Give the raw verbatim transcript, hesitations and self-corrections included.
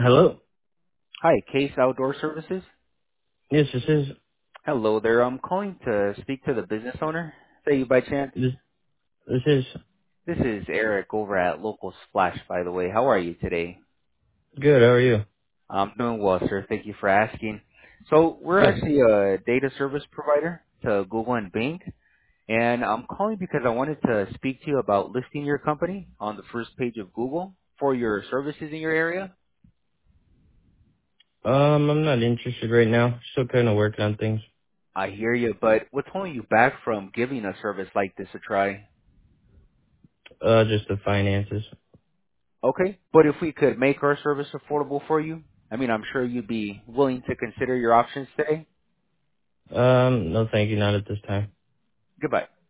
Hello? Hi, Case Outdoor Services. Yes, this is. Hello there. I'm calling to speak to the business owner. Say you by chance. This, this is This is Eric over at Local Splash, by the way. How are you today? good. How are you? I'm doing well, sir. Thank you for asking. So we're Good. actually a data service provider to Google and Bing, and I'm calling because I wanted to speak to you about listing your company on the first page of Google for your services in your area. Um, I'm not interested right now. Still kind of working on things. I hear you, but what's holding you back from giving a service like this a try? Uh, just the finances. Okay. But if we could make our service affordable for you, I mean, I'm sure you'd be willing to consider your options today. Um, no, thank you. Not at this time. Goodbye.